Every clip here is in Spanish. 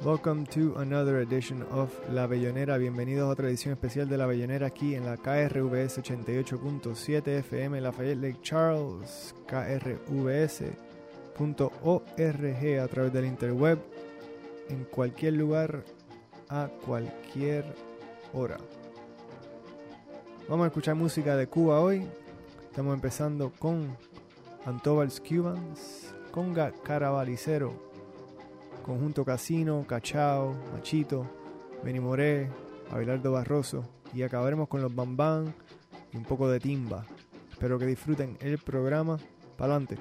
Welcome to another edition of La Bellonera. Bienvenidos a otra edición especial de La Bellonera aquí en la KRVS 88.7 FM Lafayette Lake Charles, krvs.org a través del interweb, en cualquier lugar, a cualquier hora. Vamos a escuchar música de Cuba hoy. Estamos empezando con Antobal's Cubans, Conga Carabalicero, Conjunto Casino, Cachao, Machito, Benny Moré, Abelardo Barroso, y acabaremos con los Bam Bam y un poco de timba. Espero que disfruten el programa. Pa'lante.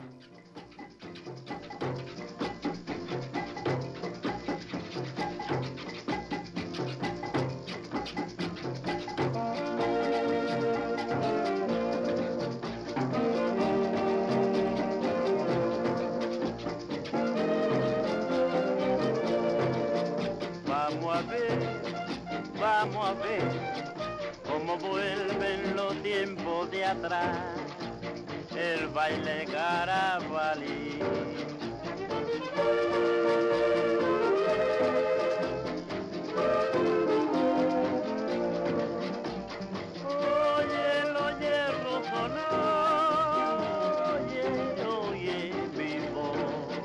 Vamos a ver cómo vuelven los tiempos de atrás, el baile carabalí. Oye, los hierros sonar, oye, mi voz.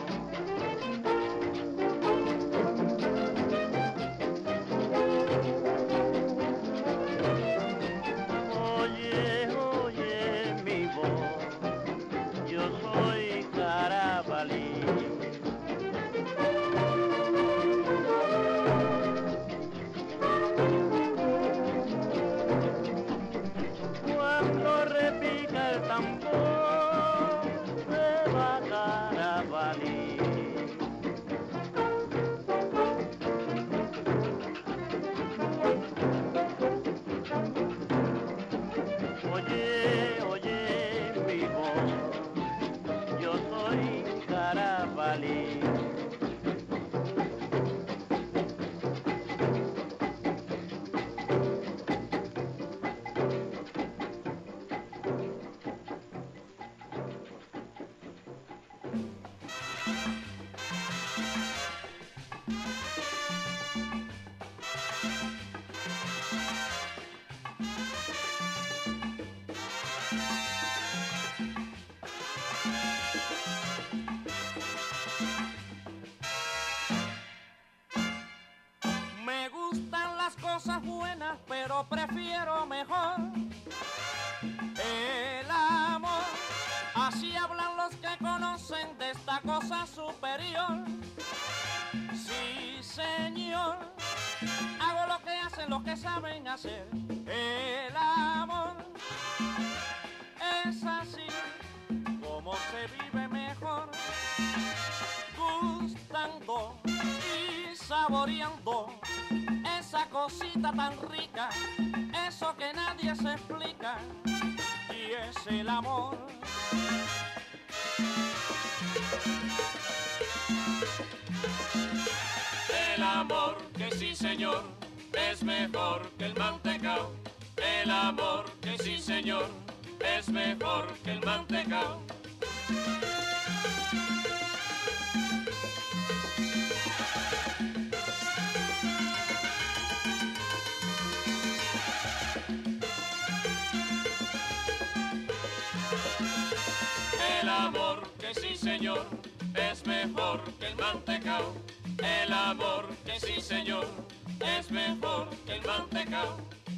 Cuando repica el tambor se va Carabalí. Oye, mi voz, yo soy Carabalí. Pero prefiero mejor el amor. Así hablan los que conocen de esta cosa superior. Sí, señor, hago lo que hacen los que saben hacer. El amor es así como se vive mejor, gustando y saboreando esa cosita tan rica, eso que nadie se explica, y es el amor. El amor que sí, señor, es mejor que el mantecao. El amor que sí, señor, es mejor que el mantecao. El amor que sí, señor, es mejor que el mantecao. El amor que sí, señor, es mejor que el mantecao.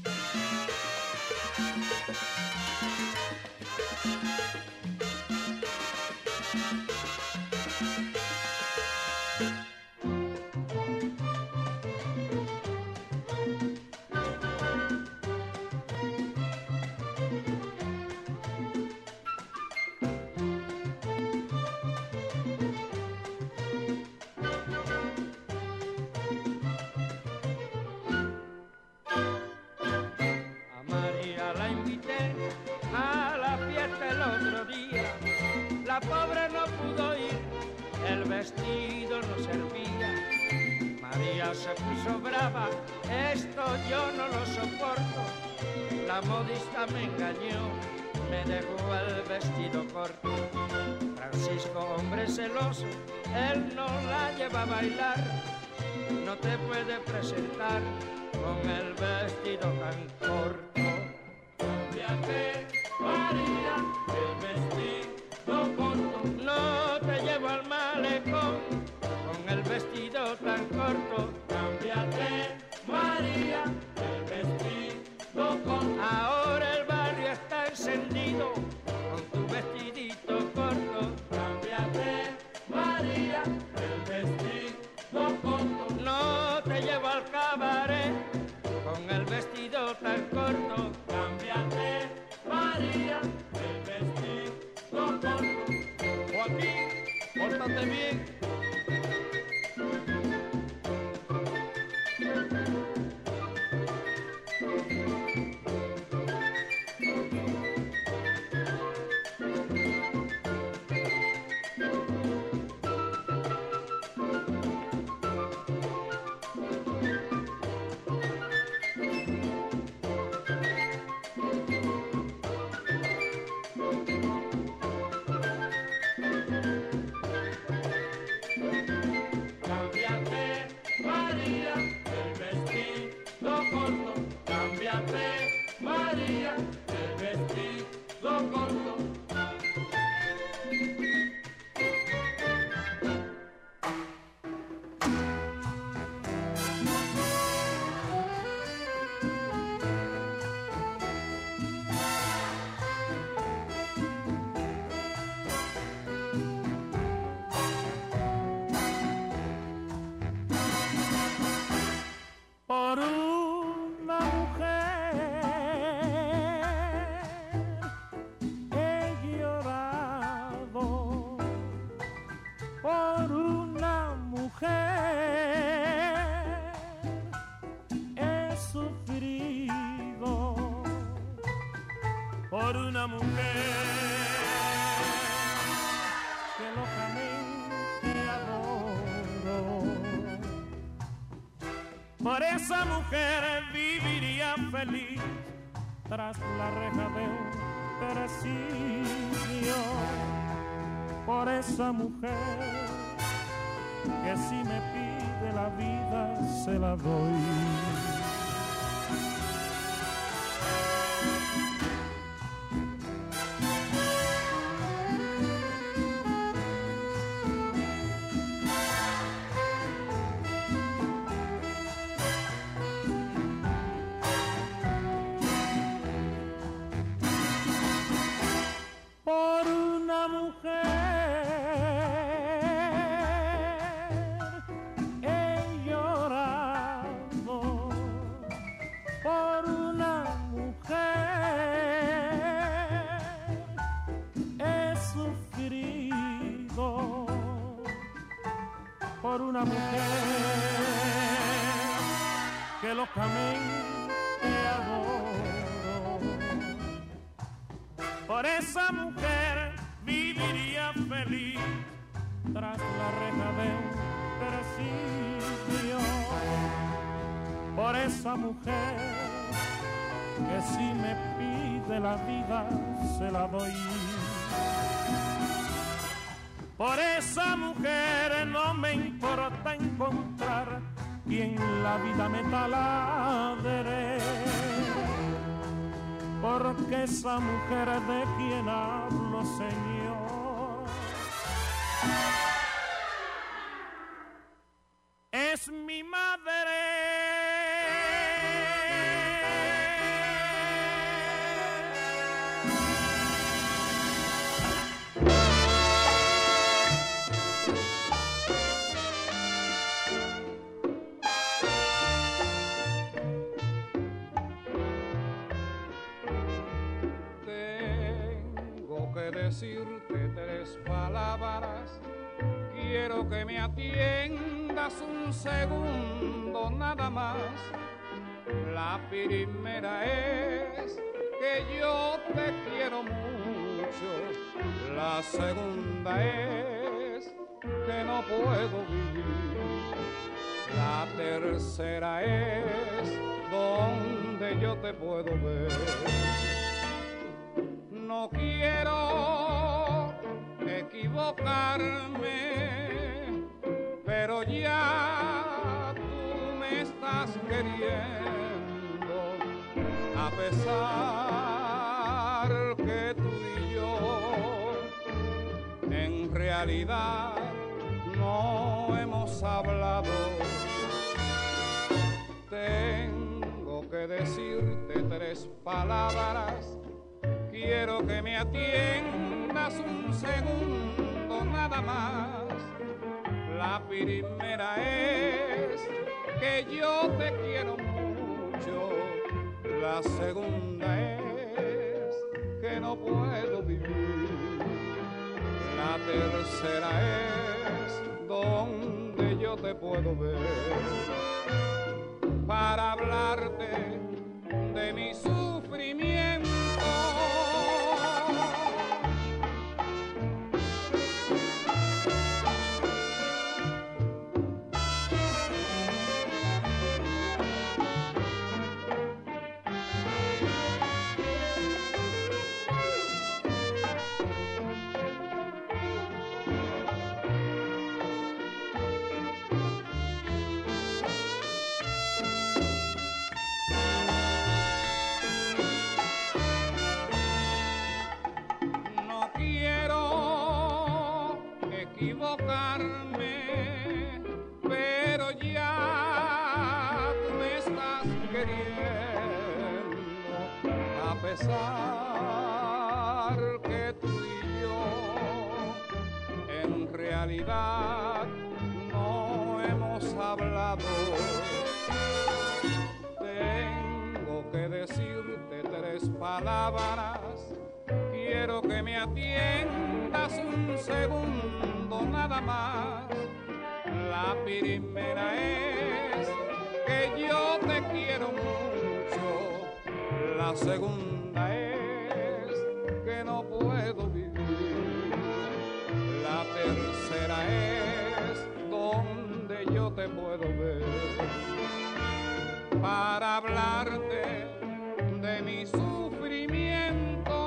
La pobre no pudo ir, el vestido no servía. María se puso brava, esto yo no lo soporto. La modista me engañó, me dejó el vestido corto. Francisco, hombre celoso, él no la lleva a bailar. no te puede presentar con el vestido tan corto. Cámbiate, María, el vestido corto. No te llevo al malecón con el vestido tan corto. Cámbiate, María, el vestido corto. Ahora el barrio está encendido con tu vestidito corto. Cámbiate, María, el vestido corto. No te llevo al cabaret con el vestido tan corto. Cámbiate, María, el vestido corto. Joaquín, pórtate bien. Por una mujer he llorado, por una mujer he sufrido, por una mujer que locamente adoro. Por esa mujer viviría feliz tras la reja de un presidio. Por esa mujer que si me pide la vida se la doy. Por una mujer he llorado, por una mujer he sufrido, por una mujer que locamente adoro. Por esa mujer viviría feliz tras la reja de un presidio. Por esa mujer que si me pide la vida se la doy. Por esa mujer no me importa encontrar quien la vida me taladre. Porque esa mujer de quien hablo, Señor, es mi madre. Decirte 3 palabras, quiero que me atiendas un segundo nada más. La primera es que yo te quiero mucho, la segunda es que no puedo vivir, la tercera es donde yo te puedo ver. No quiero equivocarme, pero ya a pesar que tú y yo en realidad no hemos hablado. Tengo que decirte 3 palabras, quiero que me atiendas un segundo nada más. La primera es que yo te quiero mucho, la segunda es que no puedo vivir, la tercera es donde yo te puedo ver para hablarte de mi sufrimiento. Pero ya tú me estás queriendo, a pesar que tú y yo en realidad no hemos hablado. Tengo que decirte 3 palabras, quiero que me atiendas un segundo nada más. La primera es que yo te quiero mucho, la segunda es que no puedo vivir, la tercera es donde yo te puedo ver para hablarte de mi sufrimiento.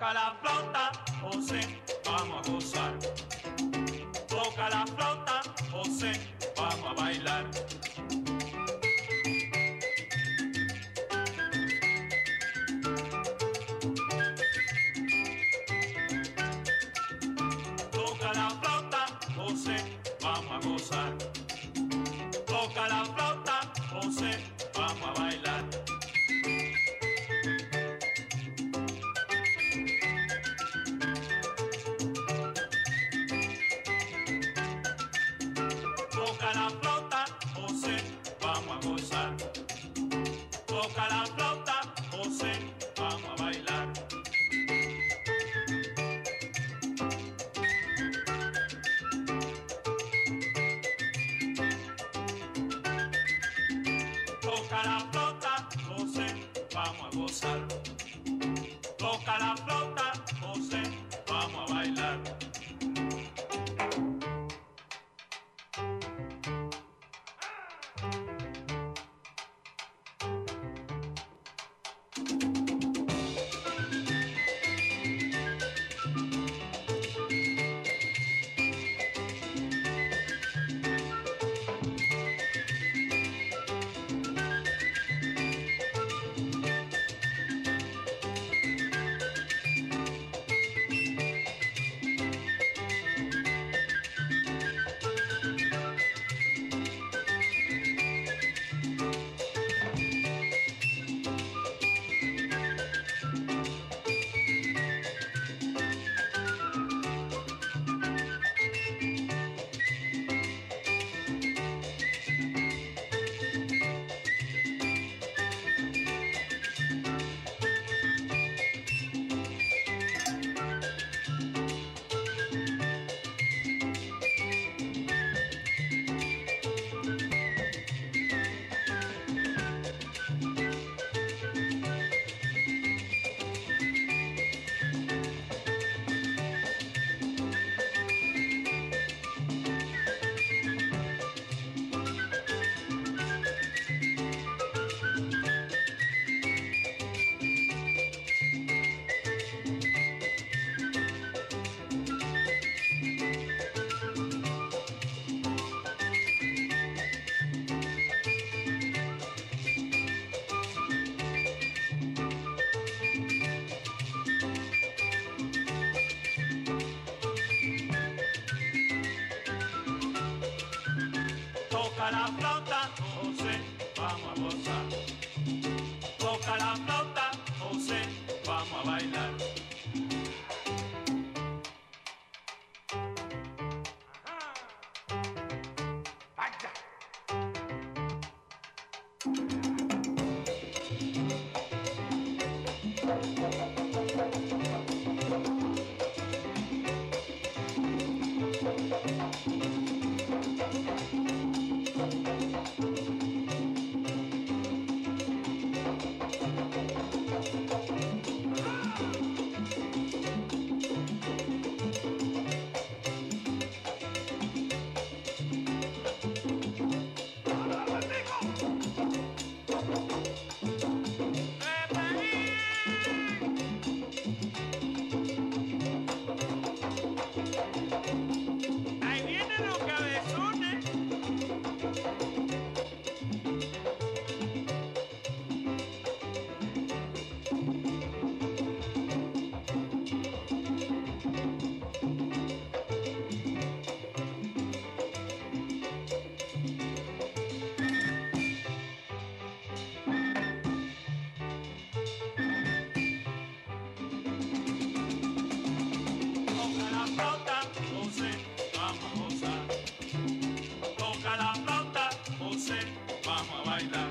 Toca la flauta, José, vamos a gozar. Toca la flauta, José, vamos a bailar. Toca la flauta, José, vamos a gozar. Toca la flauta, José, vamos a bailar. Toca la flauta, José, vamos a gozar. Toca la flauta, José, vamos a bailar. Toca la flauta, José, vamos a gozar. Toca la flauta, José, vamos a bailar. Toca la flauta, José, vamos a gozar. Toca la flauta, José, vamos a bailar. Vaya. Ahí vienen los cabezones. Toca la flauta, José, vamos a gozar. Toca la flauta, José, vamos a bailar.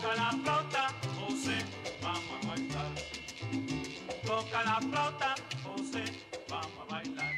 Toca la flauta, José, vamos a bailar. Toca la flauta, José, vamos a bailar.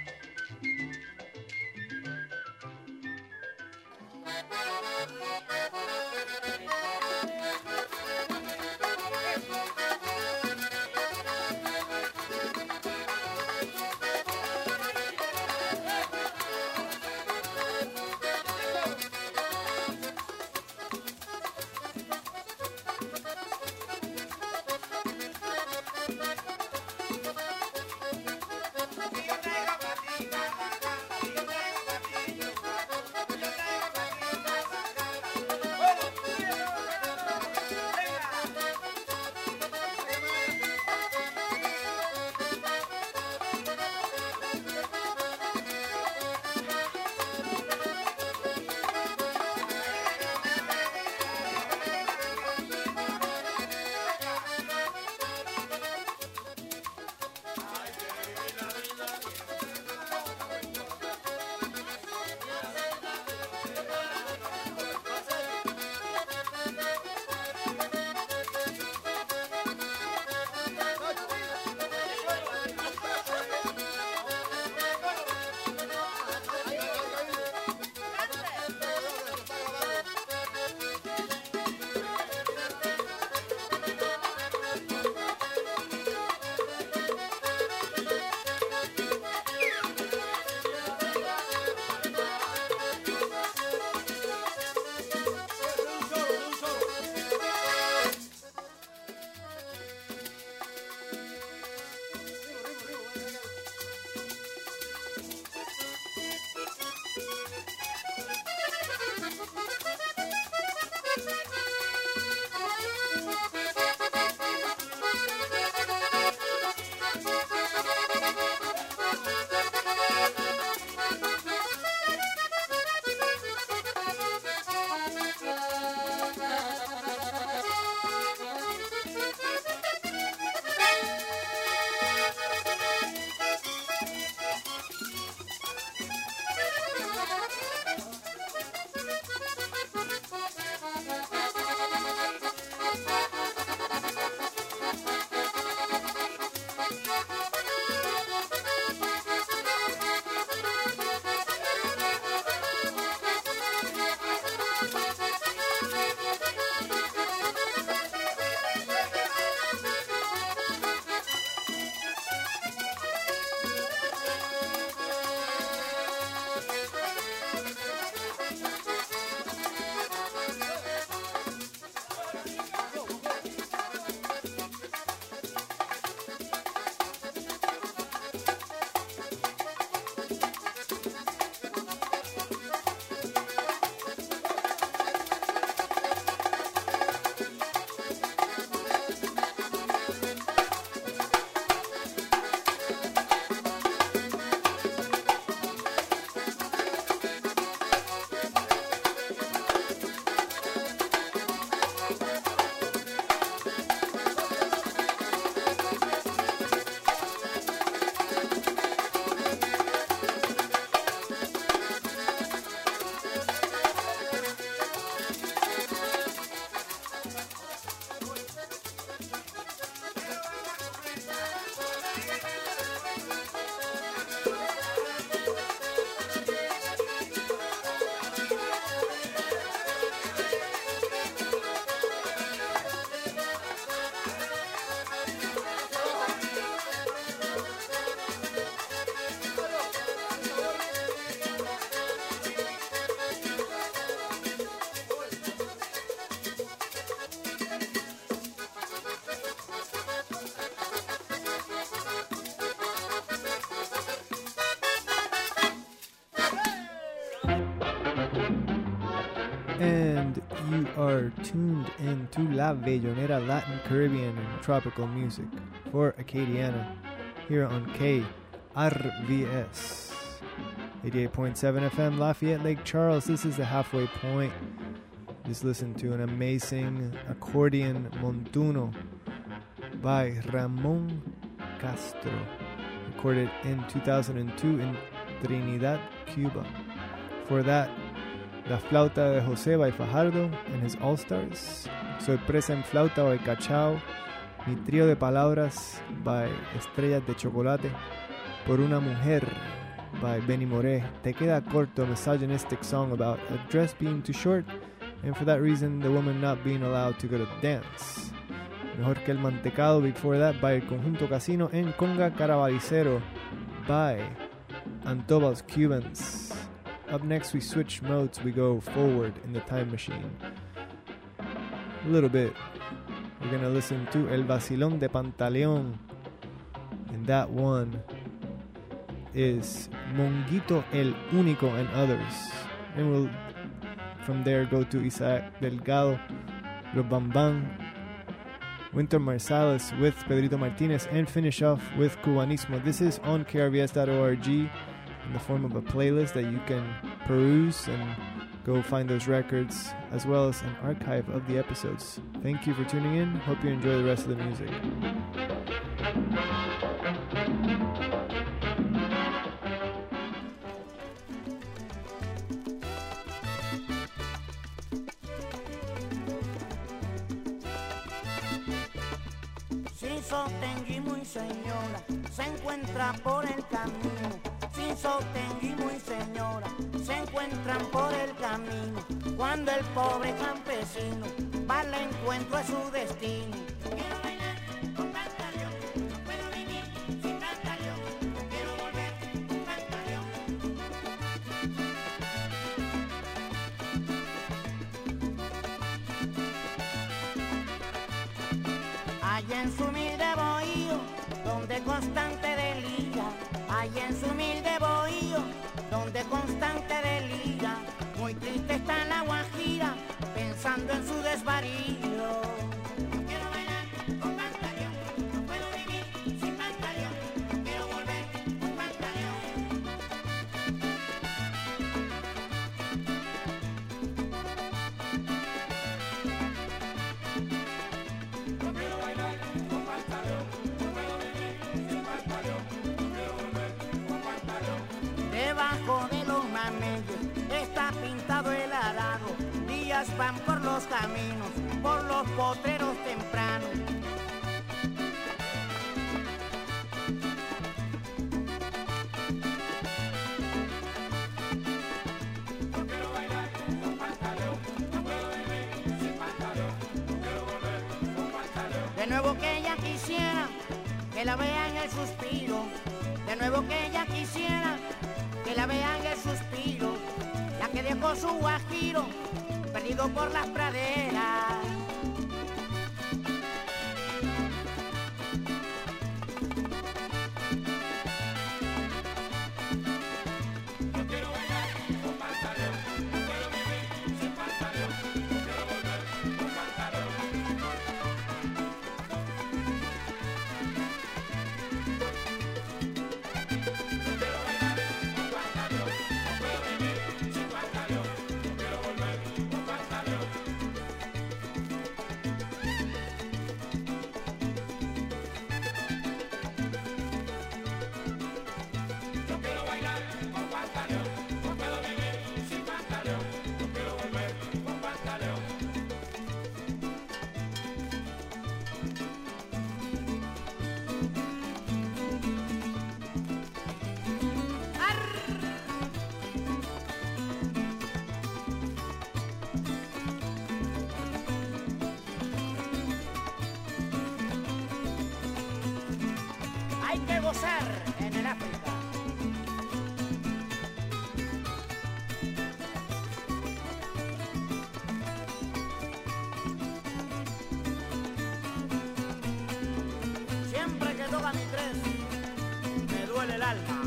And you are tuned in to La Bellonera Latin, Caribbean, and Tropical Music for Acadiana here on KRVS 88.7 FM, Lafayette, Lake Charles. This is the halfway point. Just listen to an amazing accordion montuno by Ramon Castro, recorded in 2002 in Trinidad, Cuba. For that, La Flauta de José by Fajardo and his All-Stars, Sorpresa en flauta by Cachao, Mi trío de palabras by Estrellas de Chocolate, Por una mujer by Benny Moré, Te queda corto, misogynistic song about a dress being too short and for that reason the woman not being allowed to go to dance. Mejor que el mantecado before that by el Conjunto Casino, and Conga Carabalicero by Antobal's Cubans. Up next we switch modes, we go forward in the time machine a little bit. We're gonna listen to El Vacilón de Pantaleón, and that one is Monguito el Único and Others, and we'll from there go to Isaac Delgado, Los Bambán, Winter Marsalis with Pedrito Martinez, and finish off with Cubanismo. This is on KRBS.org in the form of a playlist that you can peruse and go find those records, as well as an archive of the episodes. Thank you for tuning in. Hope you enjoy the rest of the music. Sin sostenguismo y señora, se encuentra por el camino. Sin sostenguismo y señora, se encuentran por el camino. Cuando el pobre campesino va al encuentro de su destino. Quiero bailar con pantaleón, no puedo vivir sin pantaleón. Quiero volver con pantaleón. Allá en su humilde bohío, donde constante delira. Allá en su humilde bohío, donde constante delira. Muy triste está la Guajira, pensando en su desvarío. No quiero bailar con pantaleón, no puedo vivir sin pantaleón. Quiero volver con pantaleón. No quiero bailar con pantaleón, no puedo vivir sin pantaleón. Quiero volver con pantaleón. Debajo de los mameyes está pintado el arado. Días van por los caminos, por los potreros tempranos. No quiero bailar con pantaleón, no puedo vivir sin pantaleón. Quiero volver con pantaleón. De nuevo que ella quisiera que la vean el suspiro. De nuevo que ella quisiera que la vean el suspiro. La que dejó su guajiro perdido por las praderas. No quiero bailar con pantaleón, no puedo vivir sin pantaleón. Quiero volver con pantaleón. No quiero bailar con pantaleón, no puedo vivir sin pantaleón. Quiero volver con pantaleón. Yo quiero bailar con pantaleón, no puedo vivir sin pantaleón. Yo quiero volver con pantaleón. Hay que gozar en el África. Siempre que toca mi tres, me duele el alma.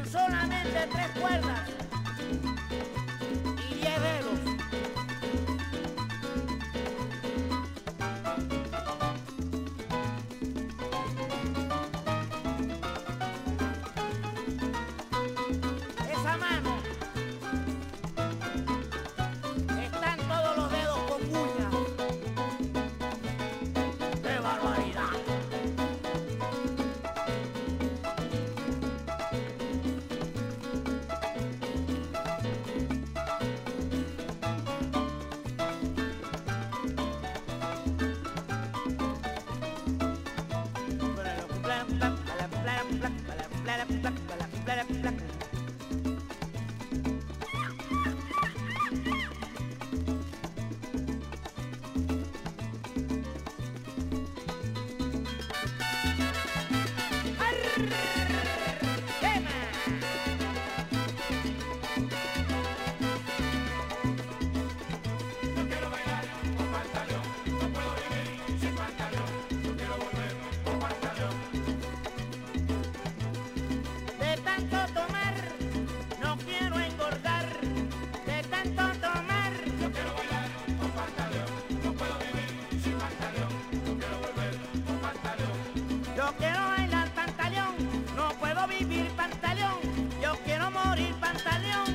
solamente 3 cuerdas y 10 dedos. Esa mano están todos los dedos con uñas. ¡Qué barbaridad! De tanto tomar, no quiero engordar. De tanto tomar, Yo quiero bailar con pantaleón, no puedo vivir sin pantaleón. Yo quiero volver con pantaleón. yo quiero bailar pantaleón. No puedo vivir pantaleón. Yo quiero morir pantaleón.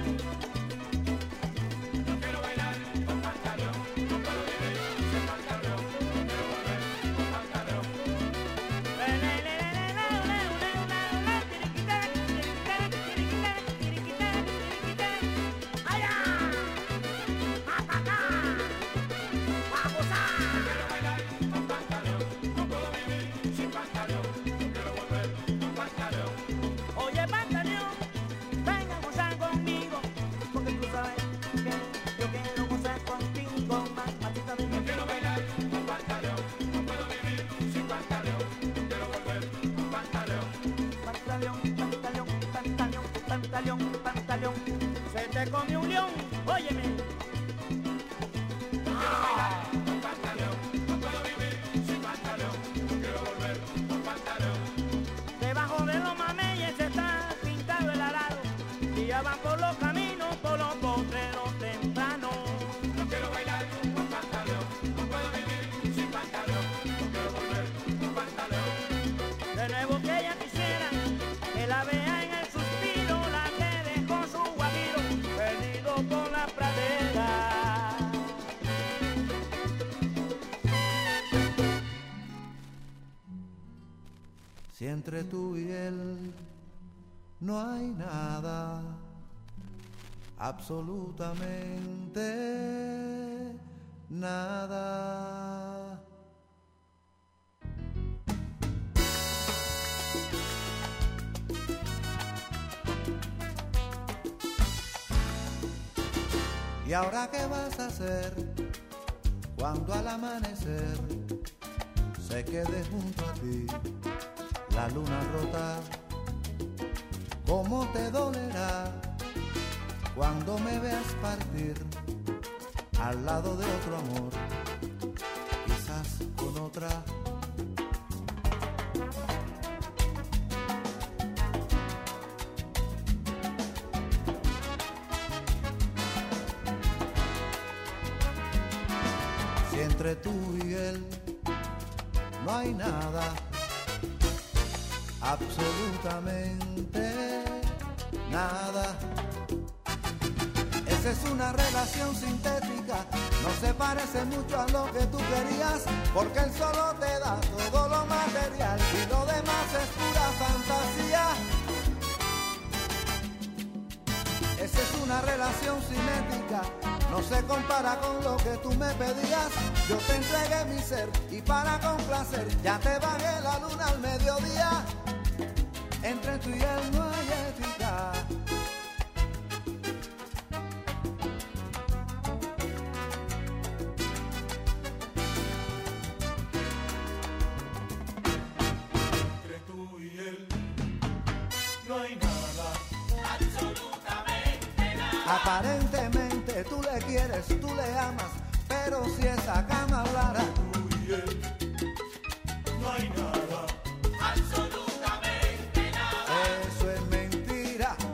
Yo quiero bailar con pantaleón, no puedo vivir sin pantaleón. Yo quiero volver con pantaleón. Quiero bailar con pantaleón, no puedo vivir sin pantaleón. Yo quiero volver con pantaleón. Oye, pantaleón, venga a gozar conmigo, porque tú sabes que yo quiero gozar contigo, machita de mi Quiero bailar con pantaleón, no puedo vivir sin pantaleón. Yo quiero volver con pantaleón. pantaleón, pantaleón, pantaleón, pantaleón, pantaleón. Se te comió un león, óyeme. Quiero bailar con pantaleón, no puedo vivir sin pantaleón. Yo quiero volver con pantaleón. Debajo de los mameyes está pintado el arado, y ya van por los caminos, por los potreros temprano. No quiero bailar con pantaleón, no puedo vivir sin pantaleón. Yo quiero volver con pantaleón. De nuevo que ella quisiera que la vea en el suspiro, la que dejó su guajiro perdido por la pradera. Si entre tú y él no hay nada, absolutamente nada. ¿Y ahora qué vas a hacer cuando al amanecer se quede junto a ti la luna rota? ¿Cómo te dolerá cuando me veas partir al lado de otro amor, quizás con otra? Si entre tú y él no hay nada, absolutamente nada. Esa es una relación sintética, no se parece mucho a lo que tú querías, porque él solo te da todo lo material y lo demás es pura fantasía. Esa es una relación cinética, no se compara con lo que tú me pedías. Yo te entregué mi ser y para complacer ya te bajé la luna al mediodía. Entre tú y él no hay ética. Entre tú y él no hay nada, absolutamente nada. Aparentemente tú le quieres, tú le amas, pero si esa cama hablara, Tú y él no hay nada, absolutamente nada. eso es mentira.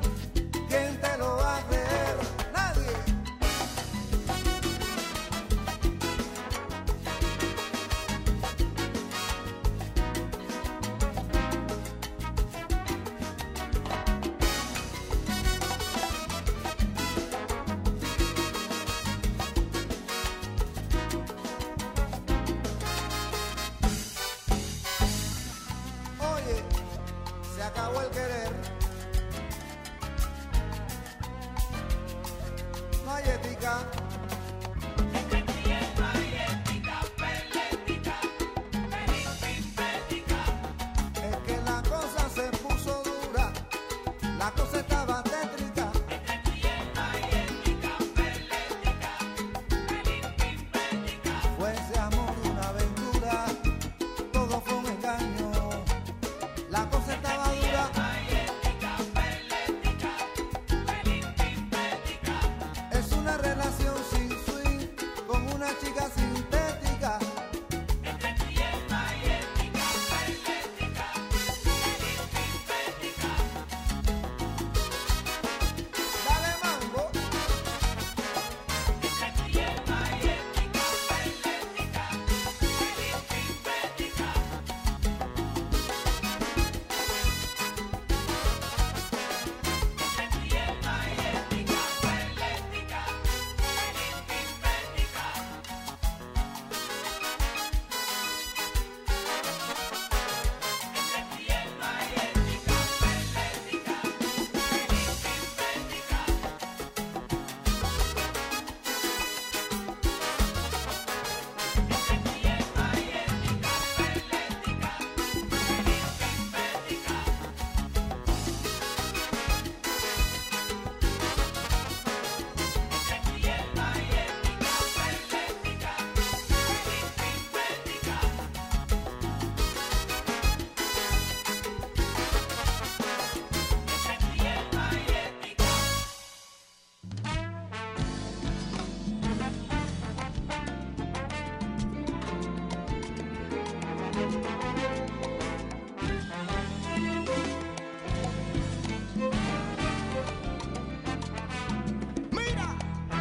ética. Es que la cosa se puso dura, la cosa estaba tétrica. Fue ese amor una aventura, todo fue un engaño. La cosa estaba dura. Es una relación sin swing con una chica sintética. Dale mambo. Mira.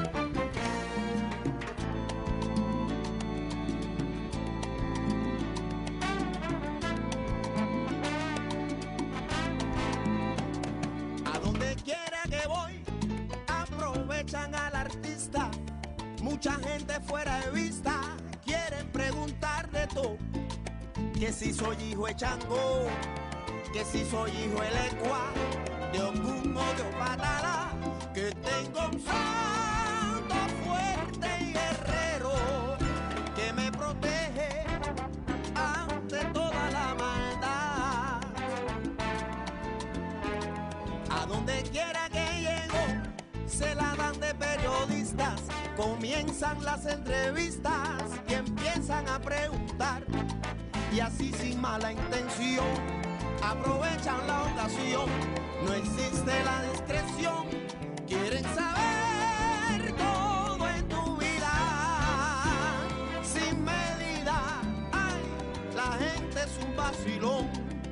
A donde quiera que voy, aprovechan al artista. Mucha gente fuera de vista, quieren preguntar de todo. Que si soy hijo de Chango, que si soy hijo de Lecua, de Ogún o de Opatala, que tengo un santo fuerte y guerrero que me protege ante toda la maldad. A donde quiera que llego, se la dan de periodistas, comienzan las entrevistas y empiezan a preguntar. Y así sin mala intención, aprovechan la ocasión. No existe la discreción, quieren saber todo en tu vida. Sin medida, ay, la gente es un vacilón.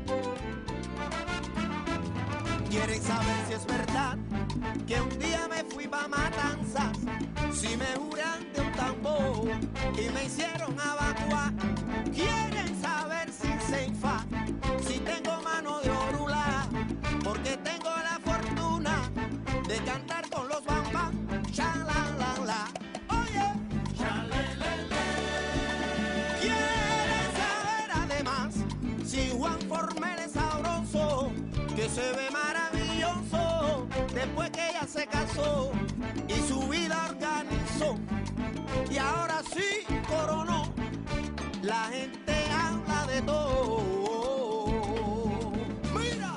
Quieren saber si es verdad que un día me fui pa' Matanzas, si me juran de un tambor y me hicieron evacuar. Quieren saber sin ceifa, si tengo mano de orula, porque tengo la fortuna de cantar con los bam bam, cha la la la. Oye, cha le le le. Quieren saber además si Juan Formel es sabroso, que se ve maravilloso después que ella se casó y su vida organizó y ahora sí coronó. La gente habla de todo. Mira.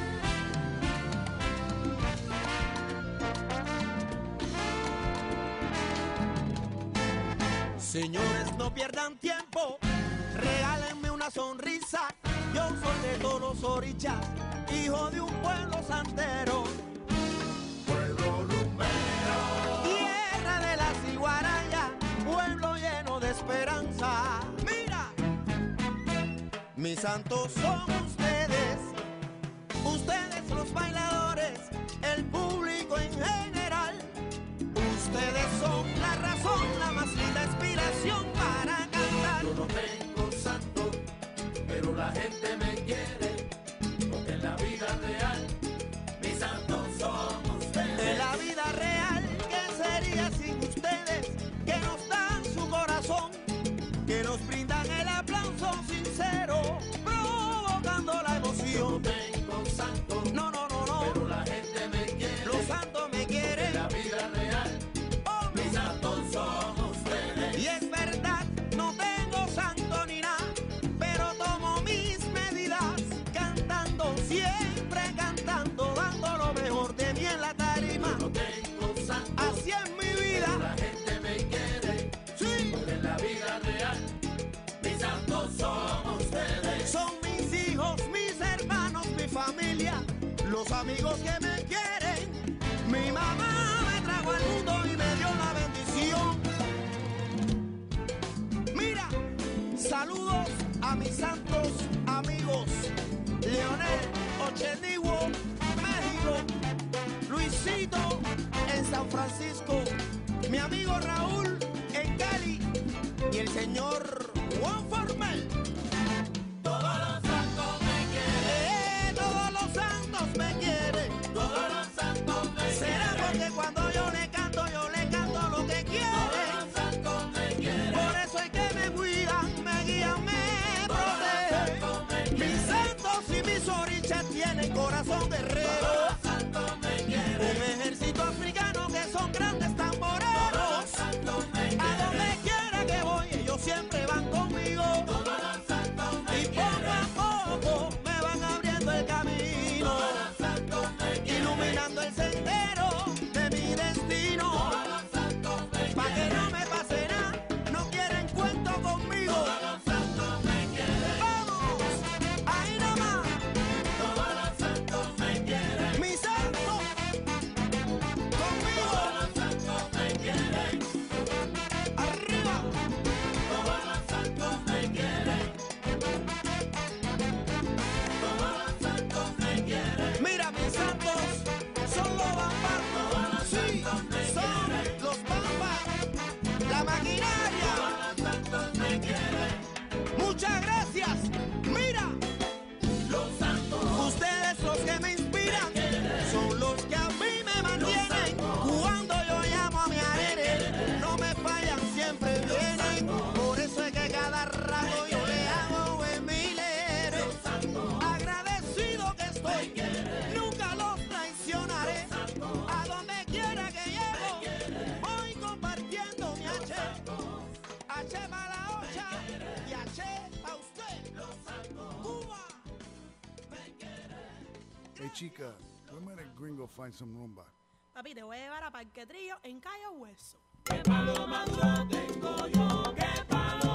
Señores, no pierdan tiempo, regálenme una sonrisa. Yo soy de todos los orichas, hijo de un pueblo santero. Pueblo rumero. Tierra de la ciguaraya, pueblo lleno de esperanza. Mira, mis santos son ustedes, ustedes los bailadores, el público en general. Ustedes son la razón, la más linda inspiración para cantar. Yo no tengo santo, pero la gente me quiere, porque en la vida real mis santos son ustedes. En la vida real, ¿qué sería sin ustedes? Que nos dan su corazón, que nos brindan el aplauso sincero, provoca los amigos que me quieren. Mi mamá me trajo al mundo y me dio la bendición. Mira, saludos a mis santos amigos. Leonel Ochenigua, México. Luisito en San Francisco. Mi amigo Raúl en Cali. Y el señor Juan Formel. Todos los santos me quieren. Todos los santos me quieren. Todos los santos me quieren. Será porque cuando yo le canto lo que quiere. Todos los santos me quieren. Por eso es que me cuidan, me guían, me protegen. Mis santos y mis orichas tienen corazón guerrero. Todos los santos me quieren. Un ejército africano que son grandes tamboreros. Todos los santos me quieren. A donde quiera que voy, ellos siempre van conmigo. Todos los santos me Y poco a poco me van abriendo el camino. Todos los santos me quieren. Iluminando el sendero de mi destino. Todos los santos me Pa' que quieren. no me pase nada, no quieren cuento conmigo. Todos los santos me quieren. ¡Vamos! ¡Ahí nomás! Todos los santos me quieren. ¡Mi santo! ¡Conmigo! Todos los santos me quieren. ¡Arriba! Todos los santos me quieren. Todos los santos me quieren. Mira, mis santos son los bambas. Sí, son los bambas. La maquinaria. Todos los santos me quieren. Muchas gracias. Mira, Los santos ustedes los que me inspiran son los que a mí me mantienen. Cuando yo llamo a mi arere, no me fallan, siempre vienen. Por eso es que cada rato yo le hago en milere. Agradecido que estoy, nunca los traicionaré. A donde quiera que llego, voy compartiendo mi H. H para la ocha y H para usted. Cuba. Hey chica, where might a gringo find some rumba? Papi, te voy a llevar a Parque Trillo en Cayo Hueso. qué palo maduro tengo yo, qué palo.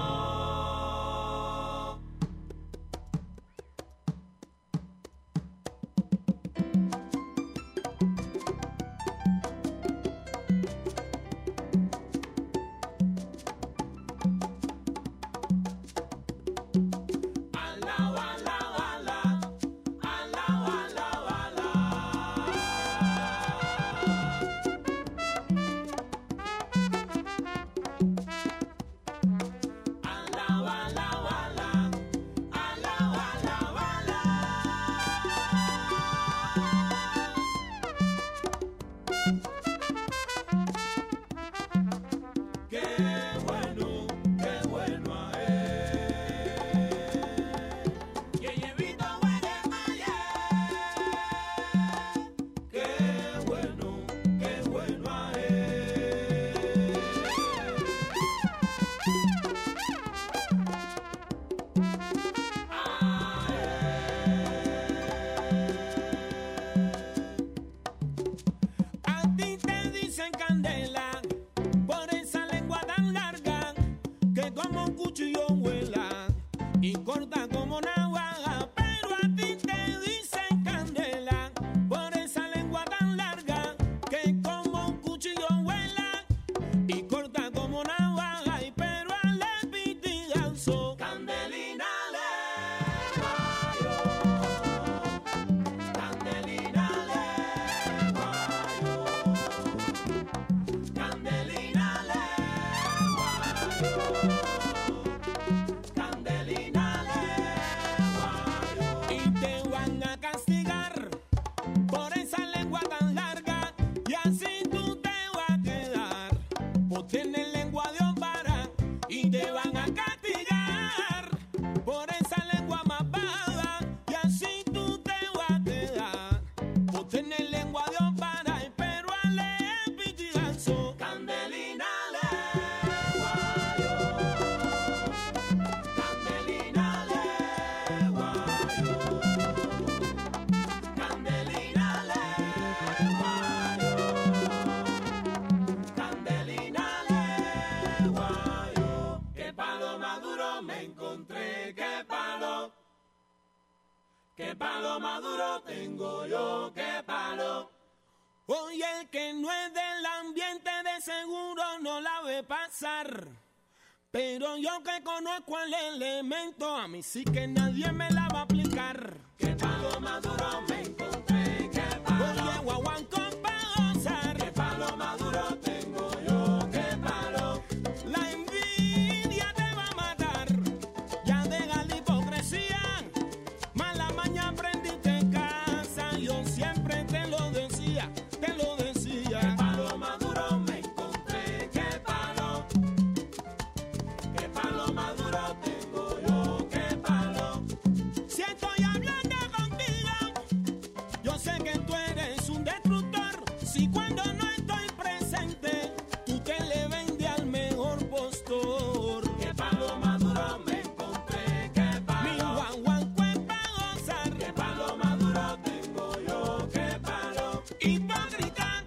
palo maduro tengo yo, qué palo. Oye, el que no es del ambiente de seguro no la ve pasar. Pero yo que conozco el elemento, a mí sí que nadie me la va a aplicar. Qué palo maduro me encontré, qué palo. Oye, guaguancó pa' gozar. Qué palo maduro tengo yo, qué palo. La envidia te va a matar. Ya deja la hipocresía. Mala maña aprendiste en casa. Yo siempre te lo decía, te lo decía. Qué palo maduro me encontré, qué palo. Qué palo maduro tengo yo, qué palo. Si estoy hablando contigo, yo sé que tú eres un destructor. Si cuando no estoy presente, tú te le vendes al mejor postor. Qué palo maduro me encontré, qué palo. Mi guaguancó es pa' gozar. Qué palo maduro tengo yo, qué palo. Hipócrita.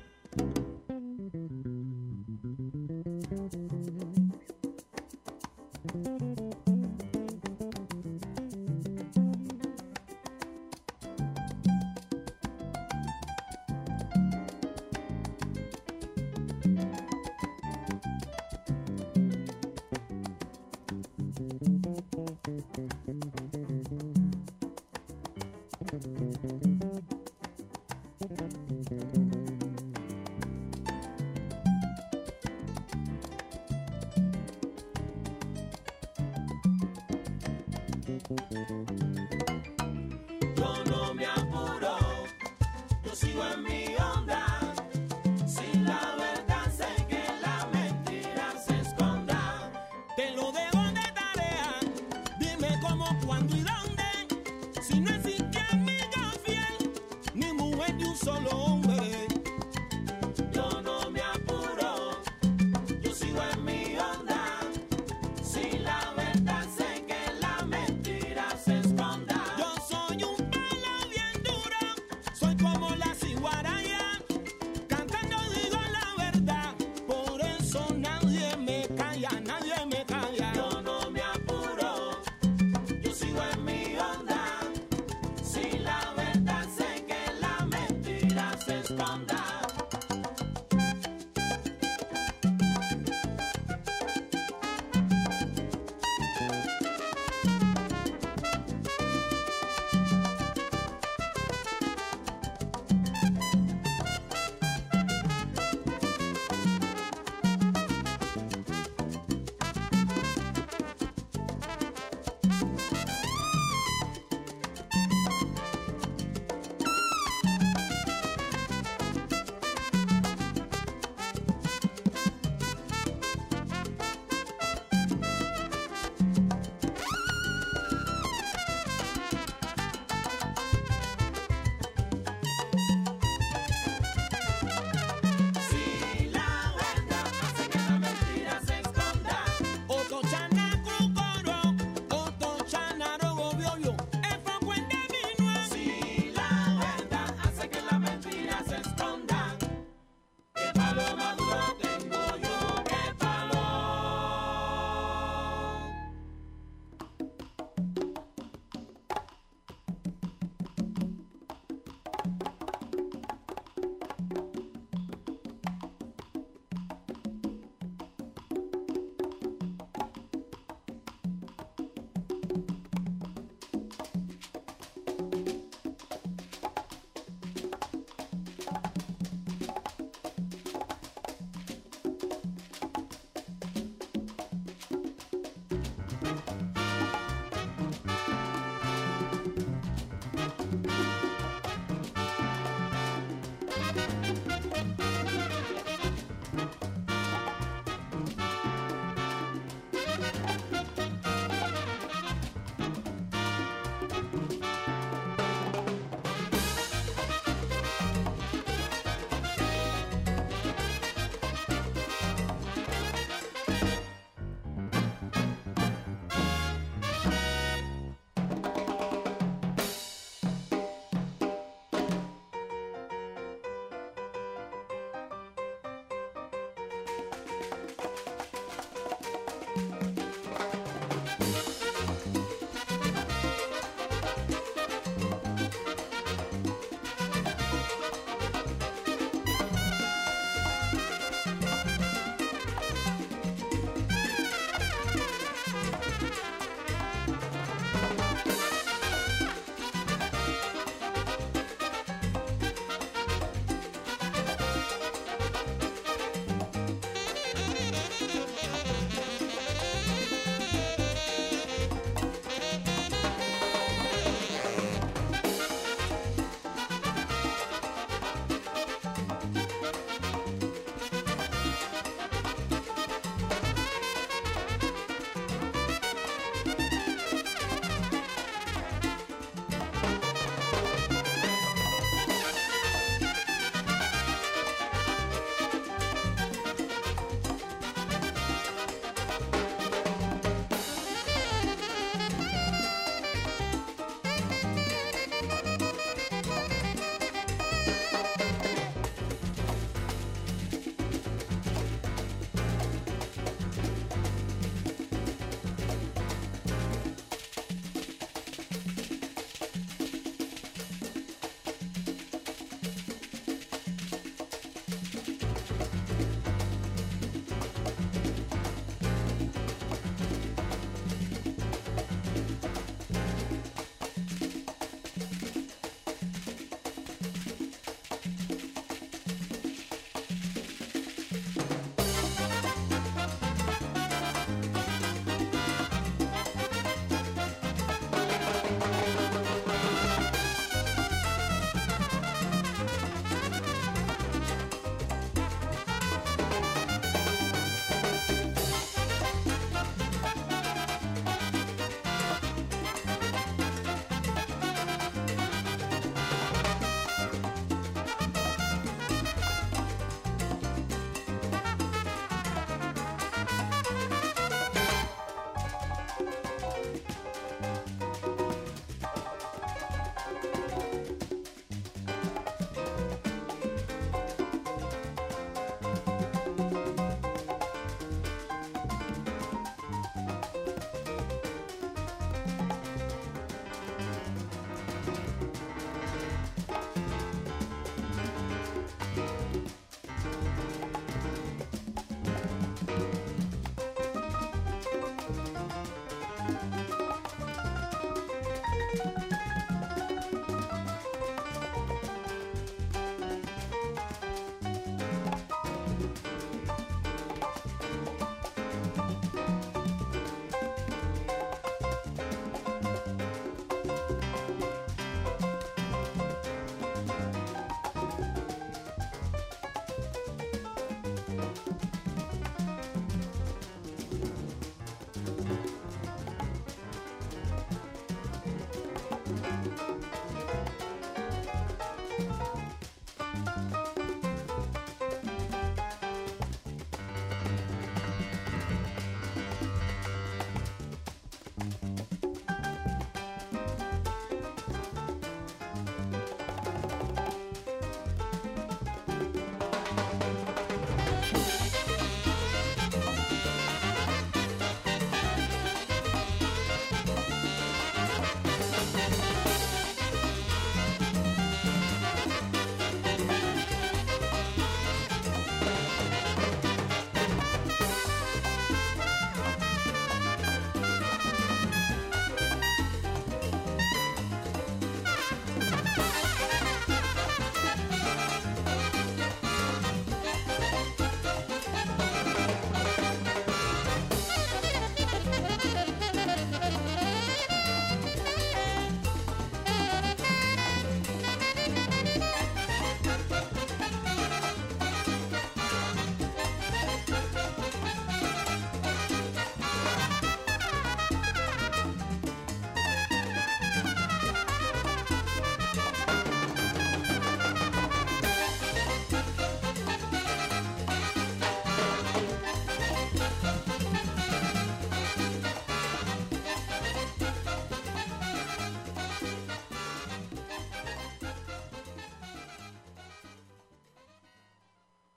Yo no me apuro, yo sigo en mi